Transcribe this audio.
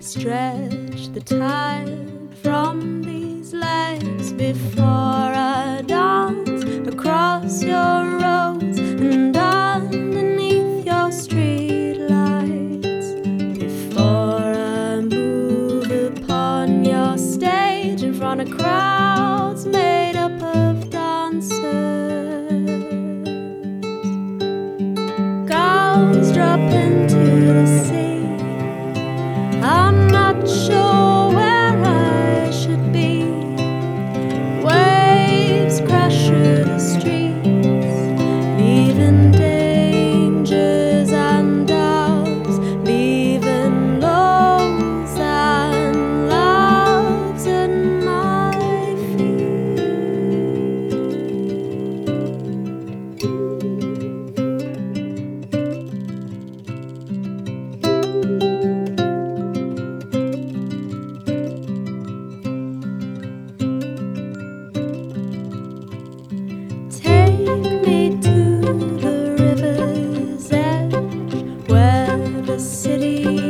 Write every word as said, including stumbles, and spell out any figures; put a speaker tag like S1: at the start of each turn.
S1: stretch the tide from these legs before I dance across your roads and underneath your street lights, before I move upon your stage in front of crowds made up of dancers. Gulls drop into the sea. I'm not sure where I should be. Waves crash through the streets, leaving dangers and doubts, leaving lows and loves at my feet. Take me to the river's edge, where the city